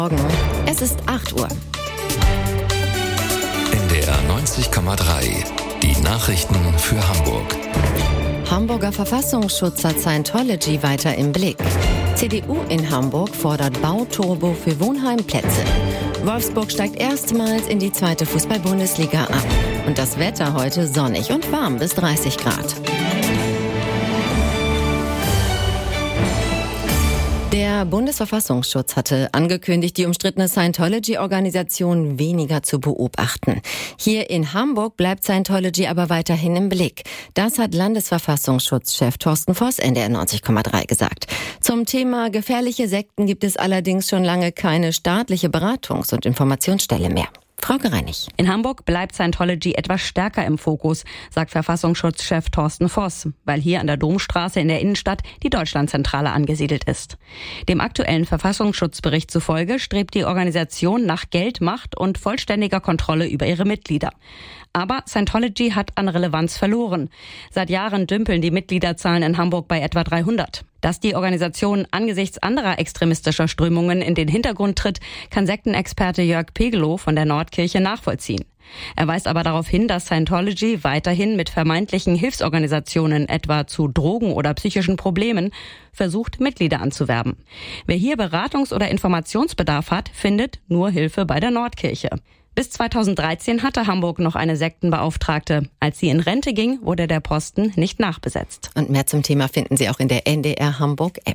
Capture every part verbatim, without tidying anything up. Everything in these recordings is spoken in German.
Morgen, es ist acht Uhr. N D R neunzig Komma drei, die Nachrichten für Hamburg. Hamburger Verfassungsschutz hat Scientology weiter im Blick. C D U in Hamburg fordert Bauturbo für Wohnheimplätze. Wolfsburg steigt erstmals in die zweite Fußball-Bundesliga ab. Und das Wetter heute sonnig und warm bis dreißig Grad. Der Bundesverfassungsschutz hatte angekündigt, die umstrittene Scientology-Organisation weniger zu beobachten. Hier in Hamburg bleibt Scientology aber weiterhin im Blick. Das hat Landesverfassungsschutzchef Thorsten Voss N D R neunzig Komma drei gesagt. Zum Thema gefährliche Sekten gibt es allerdings schon lange keine staatliche Beratungs- und Informationsstelle mehr. Frau Gereinig. In Hamburg bleibt Scientology etwas stärker im Fokus, sagt Verfassungsschutzchef Thorsten Voss, weil hier an der Domstraße in der Innenstadt die Deutschlandzentrale angesiedelt ist. Dem aktuellen Verfassungsschutzbericht zufolge strebt die Organisation nach Geld, Macht und vollständiger Kontrolle über ihre Mitglieder. Aber Scientology hat an Relevanz verloren. Seit Jahren dümpeln die Mitgliederzahlen in Hamburg bei etwa dreihundert. Dass die Organisation angesichts anderer extremistischer Strömungen in den Hintergrund tritt, kann Sektenexperte Jörg Pegelow von der Nordkirche nachvollziehen. Er weist aber darauf hin, dass Scientology weiterhin mit vermeintlichen Hilfsorganisationen, etwa zu Drogen- oder psychischen Problemen, versucht, Mitglieder anzuwerben. Wer hier Beratungs- oder Informationsbedarf hat, findet nur Hilfe bei der Nordkirche. Bis zweitausenddreizehn hatte Hamburg noch eine Sektenbeauftragte. Als sie in Rente ging, wurde der Posten nicht nachbesetzt. Und mehr zum Thema finden Sie auch in der N D R Hamburg App.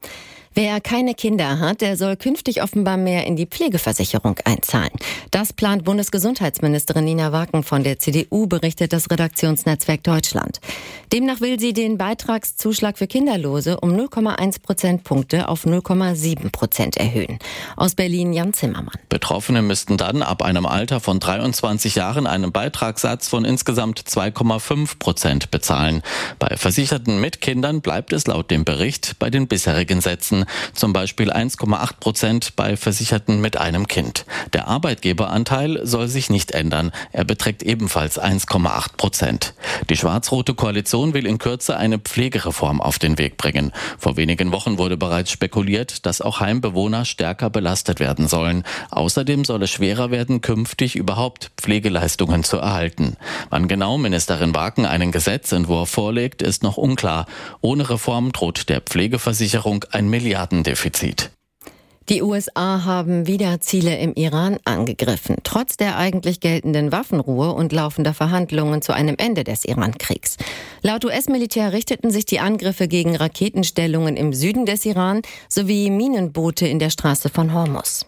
Wer keine Kinder hat, der soll künftig offenbar mehr in die Pflegeversicherung einzahlen. Das plant Bundesgesundheitsministerin Nina Wacken von der C D U, berichtet das Redaktionsnetzwerk Deutschland. Demnach will sie den Beitragszuschlag für Kinderlose um null Komma eins Prozentpunkte auf null Komma sieben Prozent erhöhen. Aus Berlin Jan Zimmermann. Betroffene müssten dann ab einem Alter von dreiundzwanzig Jahren einen Beitragssatz von insgesamt zwei Komma fünf Prozent bezahlen. Bei Versicherten mit Kindern bleibt es laut dem Bericht bei den bisherigen Sätzen. Zum Beispiel eins Komma acht Prozent bei Versicherten mit einem Kind. Der Arbeitgeberanteil soll sich nicht ändern. Er beträgt ebenfalls eins Komma acht Prozent. Die schwarz-rote Koalition will in Kürze eine Pflegereform auf den Weg bringen. Vor wenigen Wochen wurde bereits spekuliert, dass auch Heimbewohner stärker belastet werden sollen. Außerdem soll es schwerer werden, künftig überhaupt Pflegeleistungen zu erhalten. Wann genau Ministerin Wacken einen Gesetzentwurf vorlegt, ist noch unklar. Ohne Reform droht der Pflegeversicherung ein Milliardendefizit. Die U S A haben wieder Ziele im Iran angegriffen, trotz der eigentlich geltenden Waffenruhe und laufender Verhandlungen zu einem Ende des Iran-Kriegs. Laut U S-Militär richteten sich die Angriffe gegen Raketenstellungen im Süden des Iran sowie Minenboote in der Straße von Hormuz.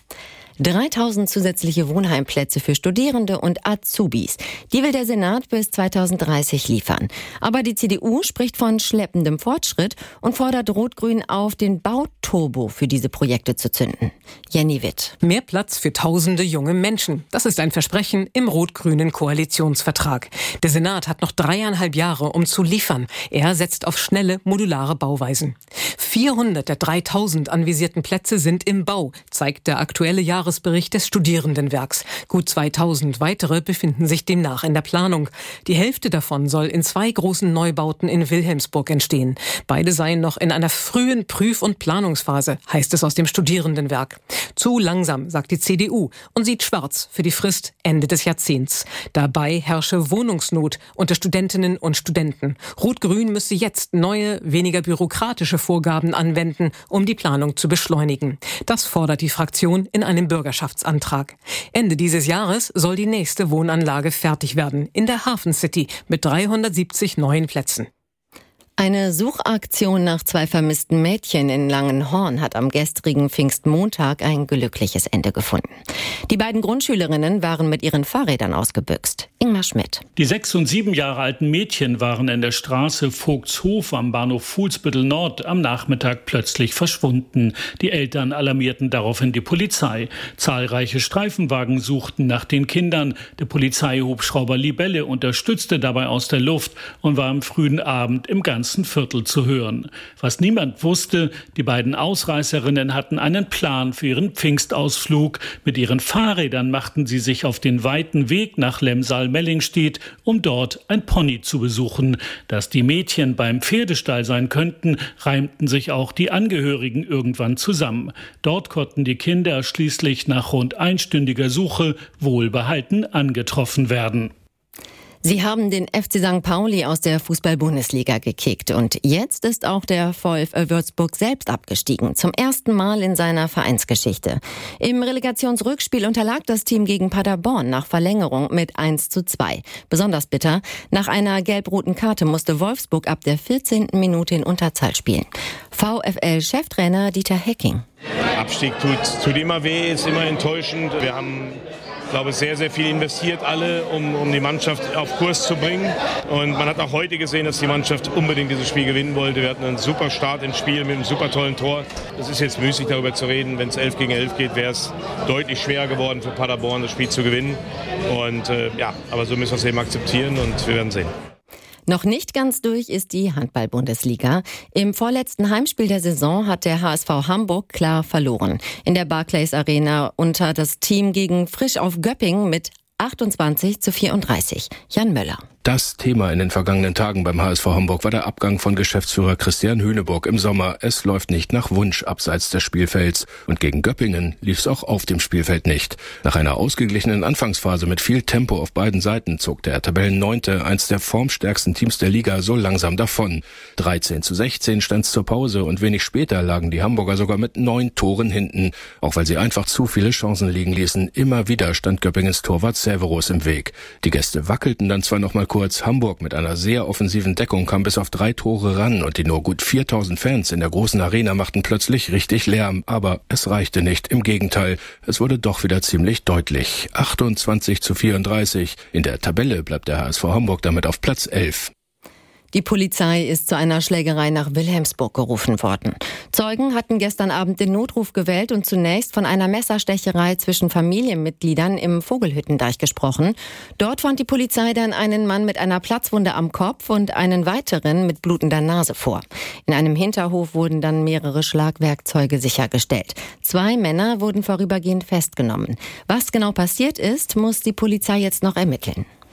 dreitausend zusätzliche Wohnheimplätze für Studierende und Azubis. Die will der Senat bis zweitausenddreißig liefern. Aber die C D U spricht von schleppendem Fortschritt und fordert Rot-Grün auf, den Bauturbo für diese Projekte zu zünden. Jenny Witt. Mehr Platz für tausende junge Menschen. Das ist ein Versprechen im rot-grünen Koalitionsvertrag. Der Senat hat noch dreieinhalb Jahre, um zu liefern. Er setzt auf schnelle, modulare Bauweisen. vierhundert der dreitausend anvisierten Plätze sind im Bau, zeigt der aktuelle Jahresbericht des Studierendenwerks. Gut zweitausend weitere befinden sich demnach in der Planung. Die Hälfte davon soll in zwei großen Neubauten in Wilhelmsburg entstehen. Beide seien noch in einer frühen Prüf- und Planungsphase, heißt es aus dem Studierendenwerk. Zu langsam, sagt die C D U und sieht schwarz für die Frist Ende des Jahrzehnts. Dabei herrsche Wohnungsnot unter Studentinnen und Studenten. Rot-Grün müsse jetzt neue, weniger bürokratische Vorgaben anwenden, um die Planung zu beschleunigen. Das fordert die Fraktion in einem Bürgerschaftsantrag. Ende dieses Jahres soll die nächste Wohnanlage fertig werden, in der Hafen City mit dreihundertsiebzig neuen Plätzen. Eine Suchaktion nach zwei vermissten Mädchen in Langenhorn hat am gestrigen Pfingstmontag ein glückliches Ende gefunden. Die beiden Grundschülerinnen waren mit ihren Fahrrädern ausgebüxt. Ingmar Schmidt. Die sechs und sieben Jahre alten Mädchen waren in der Straße Vogtshof am Bahnhof Fuhlsbüttel Nord am Nachmittag plötzlich verschwunden. Die Eltern alarmierten daraufhin die Polizei. Zahlreiche Streifenwagen suchten nach den Kindern. Der Polizeihubschrauber Libelle unterstützte dabei aus der Luft und war am frühen Abend im ganzen ganzen Viertel zu hören. Was niemand wusste, die beiden Ausreißerinnen hatten einen Plan für ihren Pfingstausflug. Mit ihren Fahrrädern machten sie sich auf den weiten Weg nach Lemsal-Mellingstedt, um dort ein Pony zu besuchen. Dass die Mädchen beim Pferdestall sein könnten, reimten sich auch die Angehörigen irgendwann zusammen. Dort konnten die Kinder schließlich nach rund einstündiger Suche wohlbehalten angetroffen werden. Sie haben den F C Sankt Pauli aus der Fußball-Bundesliga gekickt und jetzt ist auch der VfL Würzburg selbst abgestiegen, zum ersten Mal in seiner Vereinsgeschichte. Im Relegationsrückspiel unterlag das Team gegen Paderborn nach Verlängerung mit eins zu zwei. Besonders bitter, nach einer gelb-roten Karte musste Wolfsburg ab der vierzehnten Minute in Unterzahl spielen. VfL-Cheftrainer Dieter Hecking. Abstieg tut, tut immer weh, ist immer enttäuschend. Wir haben, glaube ich, sehr, sehr viel investiert, alle, um, um die Mannschaft auf Kurs zu bringen. Und man hat auch heute gesehen, dass die Mannschaft unbedingt dieses Spiel gewinnen wollte. Wir hatten einen super Start ins Spiel mit einem super tollen Tor. Es ist jetzt müßig, darüber zu reden. Wenn es elf gegen elf geht, wäre es deutlich schwerer geworden für Paderborn, das Spiel zu gewinnen. Und äh, ja, aber so müssen wir es eben akzeptieren und wir werden sehen. Noch nicht ganz durch ist die Handball-Bundesliga. Im vorletzten Heimspiel der Saison hat der H S V Hamburg klar verloren. In der Barclays Arena unter das Team gegen Frisch auf Göppingen mit achtundzwanzig zu vierunddreißig. Jan Möller. Das Thema in den vergangenen Tagen beim H S V Hamburg war der Abgang von Geschäftsführer Christian Hüneburg im Sommer. Es läuft nicht nach Wunsch abseits des Spielfelds. Und gegen Göppingen lief es auch auf dem Spielfeld nicht. Nach einer ausgeglichenen Anfangsphase mit viel Tempo auf beiden Seiten zog der Tabellenneunte, eins der formstärksten Teams der Liga, so langsam davon. dreizehn zu sechzehn stand es zur Pause und wenig später lagen die Hamburger sogar mit neun Toren hinten. Auch weil sie einfach zu viele Chancen liegen ließen. Immer wieder stand Göppingens Torwart Severus im Weg. Die Gäste wackelten dann zwar noch mal kurz. Hamburg mit einer sehr offensiven Deckung kam bis auf drei Tore ran und die nur gut viertausend Fans in der großen Arena machten plötzlich richtig Lärm. Aber es reichte nicht, im Gegenteil. Es wurde doch wieder ziemlich deutlich. achtundzwanzig zu vierunddreißig. In der Tabelle bleibt der H S V Hamburg damit auf Platz elf. Die Polizei ist zu einer Schlägerei nach Wilhelmsburg gerufen worden. Zeugen hatten gestern Abend den Notruf gewählt und zunächst von einer Messerstecherei zwischen Familienmitgliedern im Vogelhüttendeich gesprochen. Dort fand die Polizei dann einen Mann mit einer Platzwunde am Kopf und einen weiteren mit blutender Nase vor. In einem Hinterhof wurden dann mehrere Schlagwerkzeuge sichergestellt. Zwei Männer wurden vorübergehend festgenommen. Was genau passiert ist, muss die Polizei jetzt noch ermitteln.